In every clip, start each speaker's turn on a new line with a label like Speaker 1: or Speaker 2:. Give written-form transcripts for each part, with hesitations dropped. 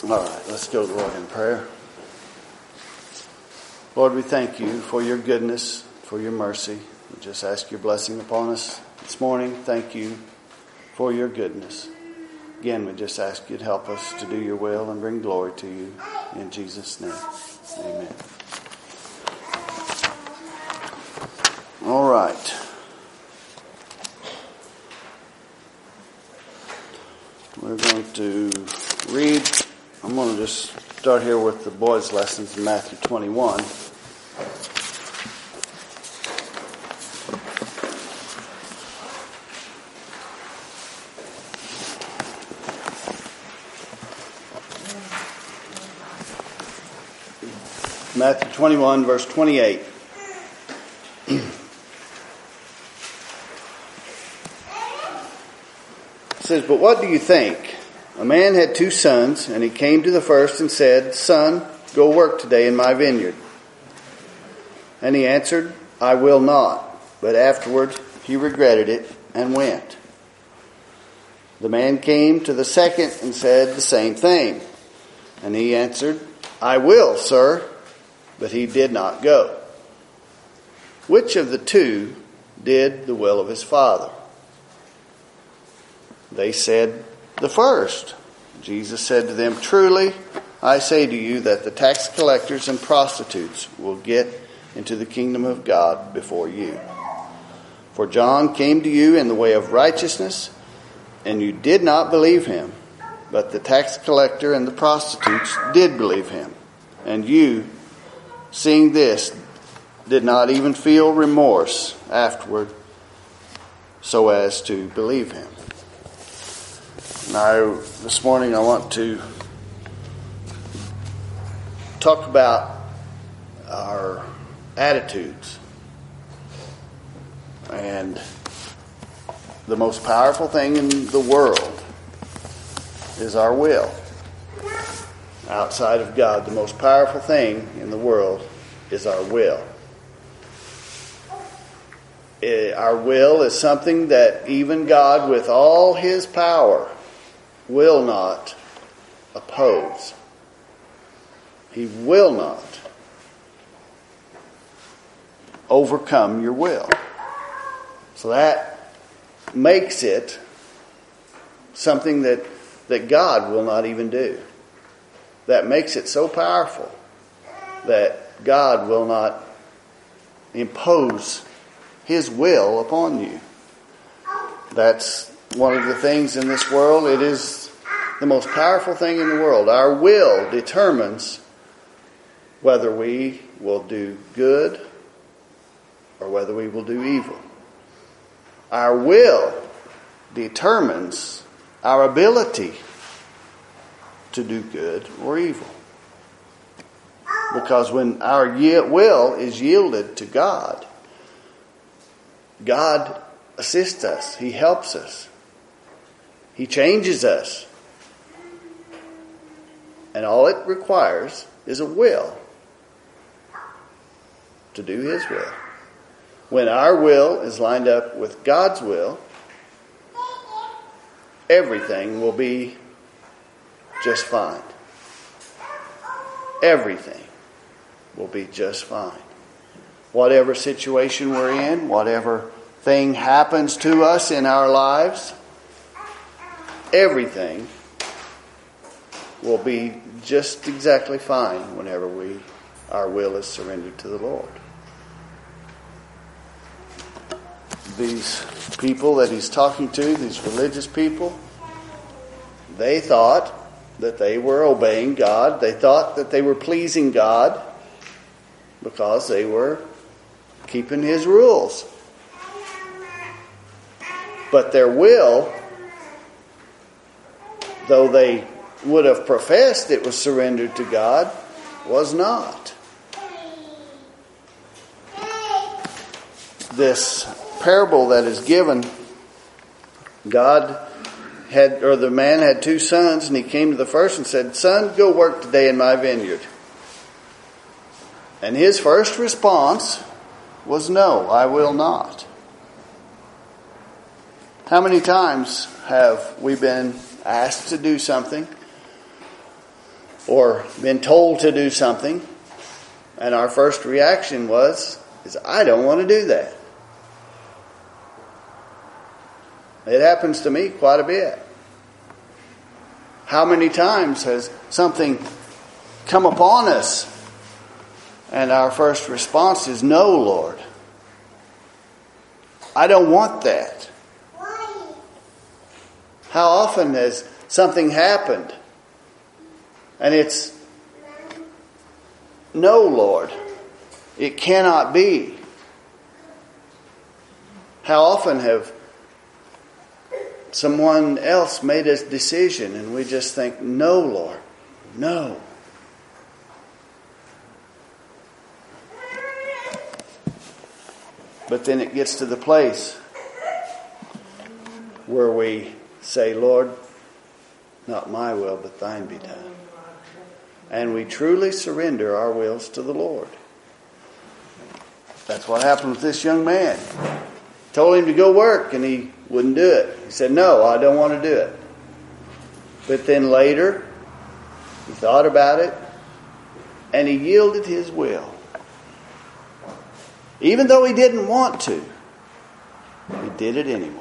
Speaker 1: All right, let's go to the Lord in prayer. Lord, we thank you for your goodness, for your mercy. We just ask your blessing upon us this morning. Thank you for your goodness. Again, we just ask you to help us to do your will and bring glory to you. In Jesus' name, amen. All right. We're going to read. I'm going to just start here with the boys' lessons in Matthew 21. Matthew 21, verse 28. It says, "But what do you think? A man had 2 sons, and he came to the first and said, 'Son, go work today in my vineyard.' And he answered, 'I will not.' But afterward he regretted it and went. The man came to the second and said the same thing. And he answered, 'I will, sir.' But he did not go. Which of the 2 did the will of his father?" They said, "The first." Jesus said to them, "Truly, I say to you that the tax collectors and prostitutes will get into the kingdom of God before you. For John came to you in the way of righteousness, and you did not believe him. But the tax collector and the prostitutes did believe him. And you, seeing this, did not even feel remorse afterward so as to believe him." Now, this morning I want to talk about our attitudes. And the most powerful thing in the world is our will. Outside of God, the most powerful thing in the world is our will. Our will is something that even God, with all his power, will not oppose. He will not overcome your will. So that makes it something that God will not even do. That makes it so powerful that God will not impose his will upon you. That's one of the things in this world. It is the most powerful thing in the world. Our will determines whether we will do good or whether we will do evil. Our will determines our ability to do good or evil. Because when our will is yielded to God, God assists us. He helps us. He changes us. And all it requires is a will to do his will. When our will is lined up with God's will, everything will be just fine. Everything will be just fine. Whatever situation we're in, whatever thing happens to us in our lives, everything will be just exactly fine whenever our will is surrendered to the Lord. These people that he's talking to, these religious people, they thought that they were obeying God. They thought that they were pleasing God because they were keeping his rules. But their will, though they would have professed it was surrendered to God, was not. This parable that is given, the man had 2 sons, and he came to the first and said, "Son, go work today in my vineyard." And his first response was, "No, I will not." How many times have we been asked to do something or been told to do something, and our first reaction is I don't want to do that. It happens to me quite a bit. How many times has something come upon us and our first response is, no, Lord, I don't want that. How often has something happened and it's, no, Lord, it cannot be. How often have someone else made a decision and we just think, no, Lord, no. But then it gets to the place where we say, Lord, not my will, but thine be done. And we truly surrender our wills to the Lord. That's what happened with this young man. Told him to go work and he wouldn't do it. He said, no, I don't want to do it. But then later, he thought about it and he yielded his will. Even though he didn't want to, he did it anyway.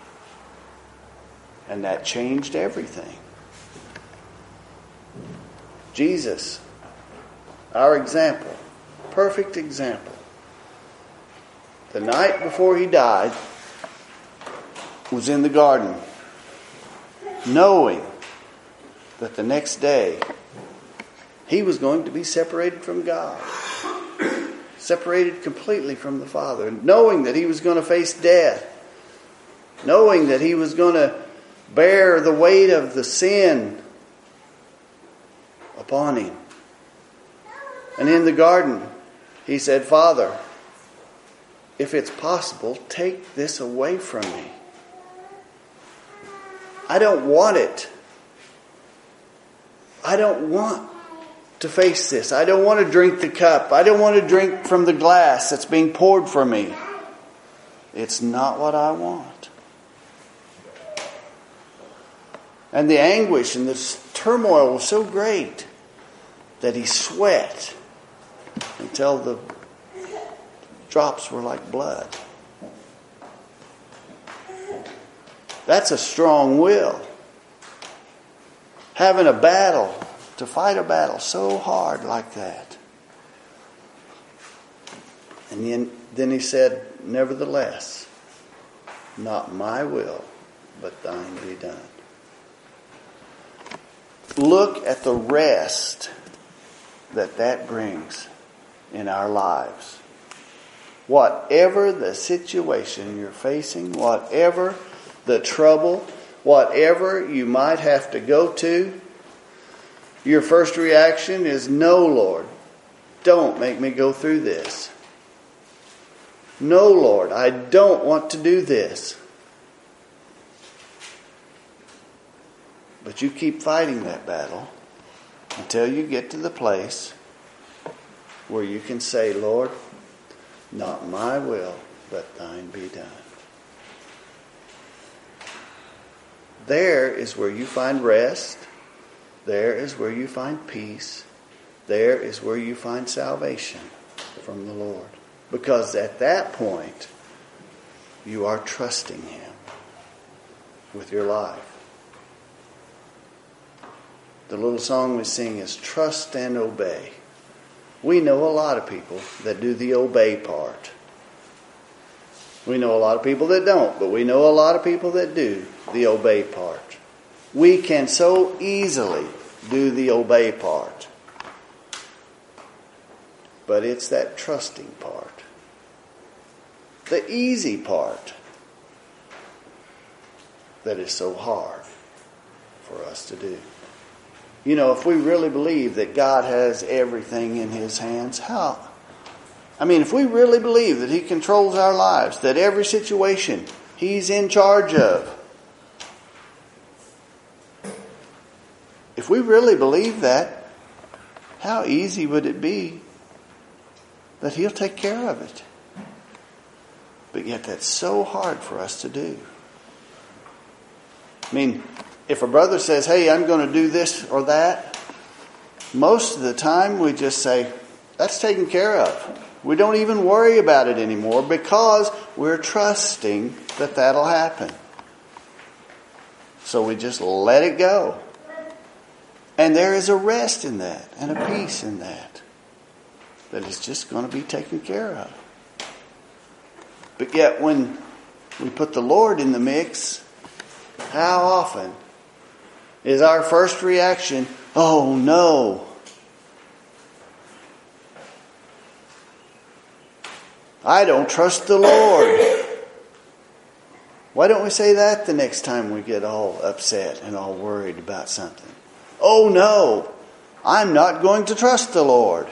Speaker 1: And that changed everything. Jesus, our example, perfect example. The night before he died, was in the garden, knowing that the next day he was going to be separated from God, separated completely from the Father, knowing that he was going to face death, knowing that he was going to bear the weight of the sin upon him. And in the garden, he said, Father, if it's possible, take this away from me. I don't want it. I don't want to face this. I don't want to drink the cup. I don't want to drink from the glass that's being poured for me. It's not what I want. And the anguish and the turmoil was so great that he sweat until the drops were like blood. That's a strong will. Having a battle, to fight a battle so hard like that. And then he said, nevertheless, not my will, but thine be done. Look at the rest that brings in our lives. Whatever the situation you're facing, whatever the trouble, whatever you might have to go to, your first reaction is, no, Lord, don't make me go through this. No, Lord, I don't want to do this. But you keep fighting that battle until you get to the place where you can say, Lord, not my will, but thine be done. There is where you find rest. There is where you find peace. There is where you find salvation from the Lord. Because at that point, you are trusting Him with your life. The little song we sing is trust and obey. We know a lot of people that do the obey part. We know a lot of people that don't, but we know a lot of people that do the obey part. We can so easily do the obey part. But it's that trusting part, the easy part, that is so hard for us to do. You know, if we really believe that God has everything in His hands, if we really believe that He controls our lives, that every situation He's in charge of, if we really believe that, how easy would it be that He'll take care of it? But yet that's so hard for us to do. If a brother says, hey, I'm going to do this or that, most of the time we just say, that's taken care of. We don't even worry about it anymore because we're trusting that that'll happen. So we just let it go. And there is a rest in that and a peace in that is just going to be taken care of. But yet when we put the Lord in the mix, how often is our first reaction, oh no. I don't trust the Lord. Why don't we say that the next time we get all upset and all worried about something? Oh no, I'm not going to trust the Lord.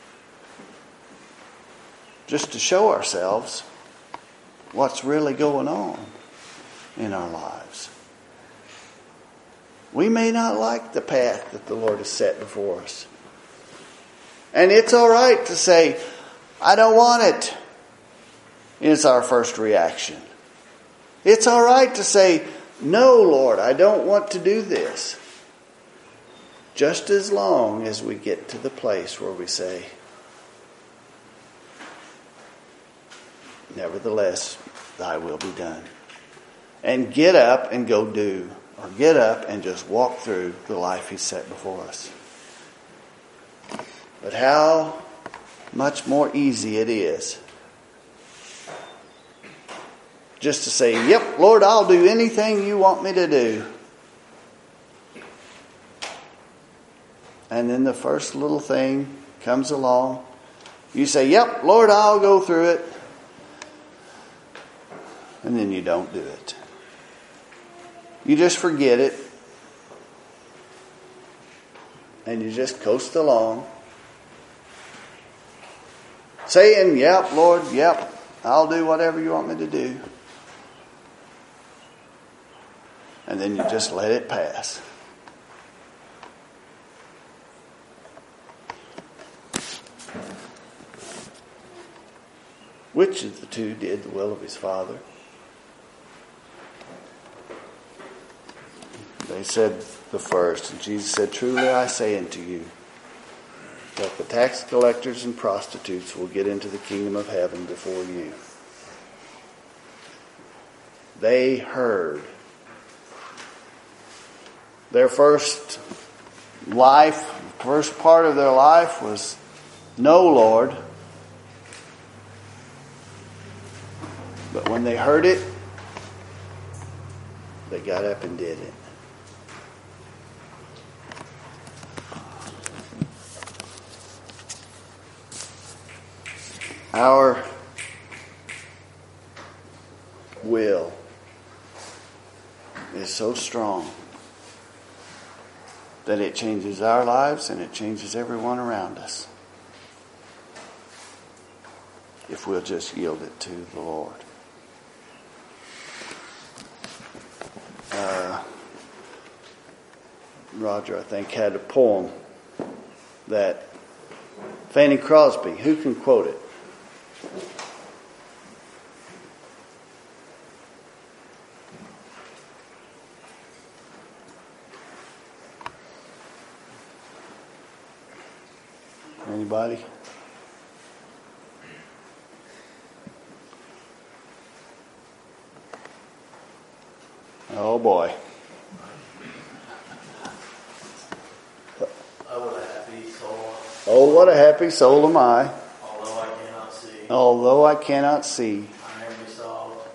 Speaker 1: Just to show ourselves what's really going on in our lives. We may not like the path that the Lord has set before us. And it's all right to say, I don't want it. It's our first reaction. It's all right to say, no, Lord, I don't want to do this. Just as long as we get to the place where we say, nevertheless, thy will be done. And get up and go do. Or get up and just walk through the life He's set before us. But how much more easy it is just to say, yep, Lord, I'll do anything you want me to do. And then the first little thing comes along. You say, yep, Lord, I'll go through it. And then you don't do it. You just forget it. And you just coast along. Saying, yep, Lord, yep, I'll do whatever you want me to do. And then you just let it pass. Which of the two did the will of his Father? They said the first. And Jesus said, truly I say unto you, that the tax collectors and prostitutes will get into the kingdom of heaven before you. They heard. Their first part of their life was, no, Lord. But when they heard it, they got up and did it. Our will is so strong that it changes our lives and it changes everyone around us if we'll just yield it to the Lord. Roger, I think, had a poem that Fanny Crosby, who can quote it? Anybody? Oh boy. Oh, what a happy soul am I.
Speaker 2: Although I cannot see.
Speaker 1: Although I cannot see.
Speaker 2: I am resolved.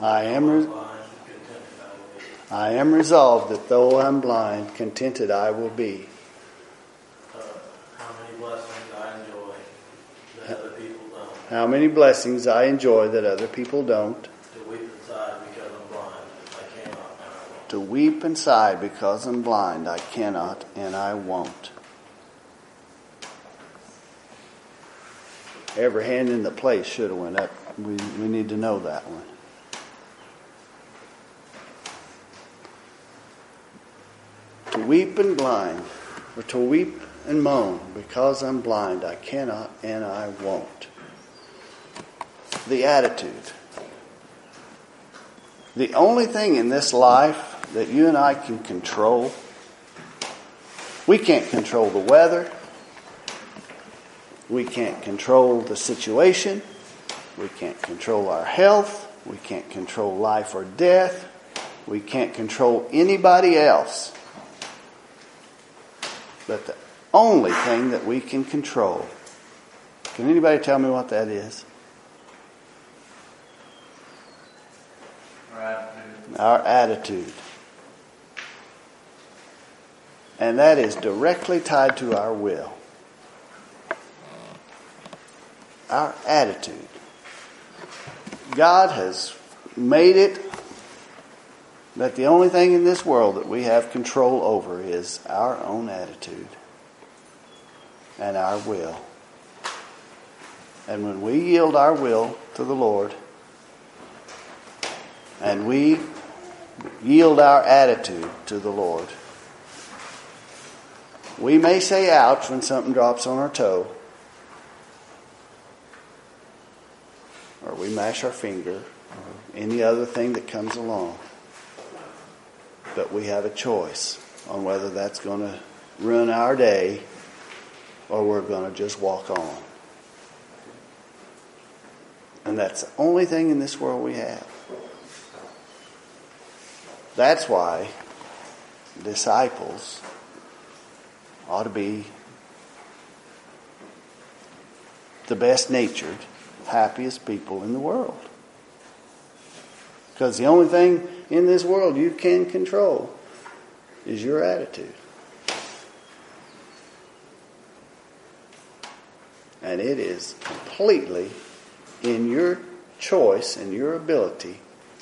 Speaker 1: I am resolved that though I'm blind, contented I will be.
Speaker 2: How many blessings I enjoy that other people don't.
Speaker 1: How many blessings I enjoy that other people don't.
Speaker 2: To weep inside because I'm blind, I cannot and I won't.
Speaker 1: To weep inside because I'm blind, I cannot and I won't. Every hand in the place should have went up. We need to know that one. To weep and blind, or to weep and moan because I'm blind, I cannot and I won't. The attitude. The only thing in this life that you and I can control We can't control the weather. We can't control the situation. We can't control our health. We can't control life or death. We can't control anybody else. But the only thing that we can control, can anybody tell me what that is? Our attitude. And that is directly tied to our will. Our attitude. God has made it that the only thing in this world that we have control over is our own attitude and our will. And when we yield our will to the Lord, and we yield our attitude to the Lord, we may say ouch when something drops on our toe, or we mash our finger, or any other thing that comes along. But we have a choice on whether that's going to ruin our day or we're going to just walk on. And that's the only thing in this world we have. That's why disciples ought to be the best natured, happiest people in the world. Because the only thing in this world you can control is your attitude. And it is completely in your choice and your ability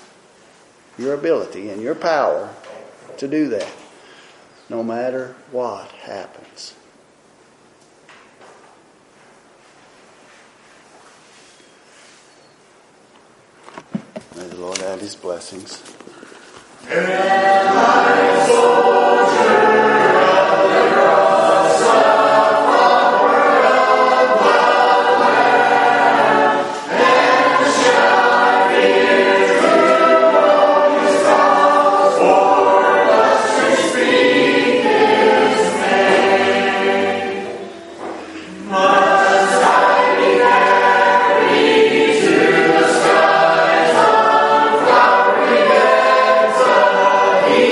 Speaker 1: and your power to do that, no matter what happens. May the Lord add His blessings.
Speaker 3: He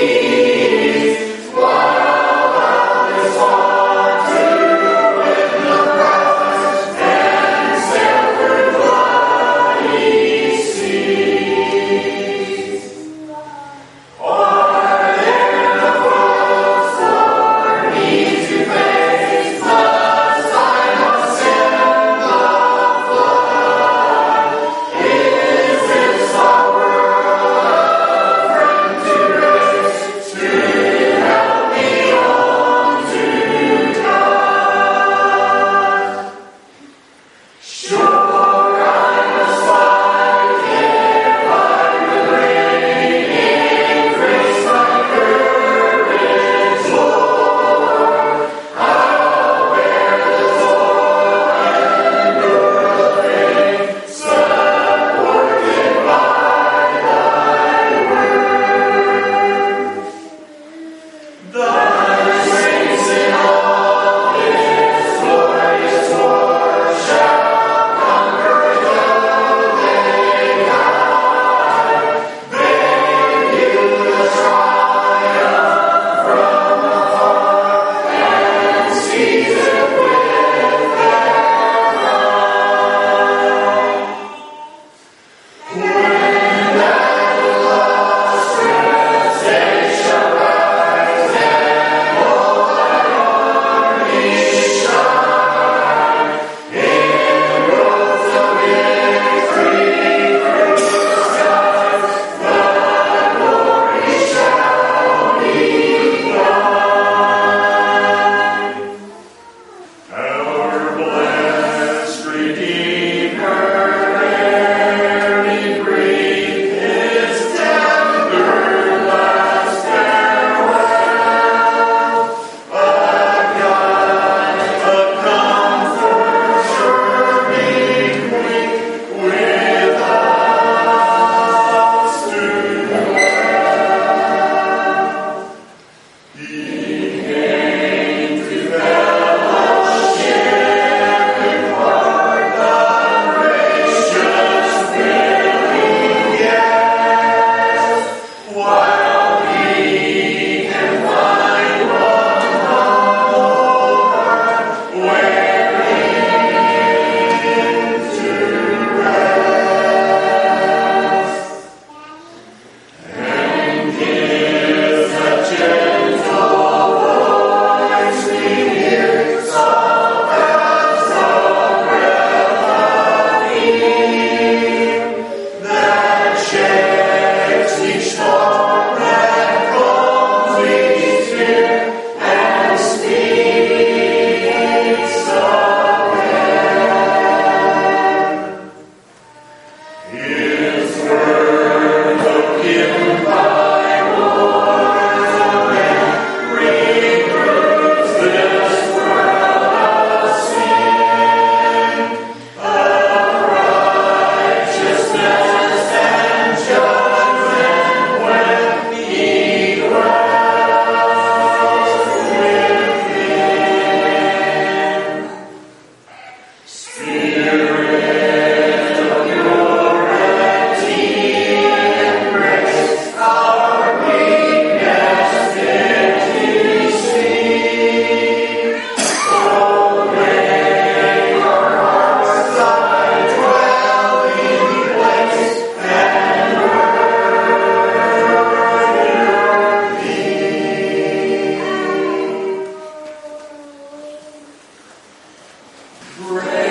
Speaker 2: Bread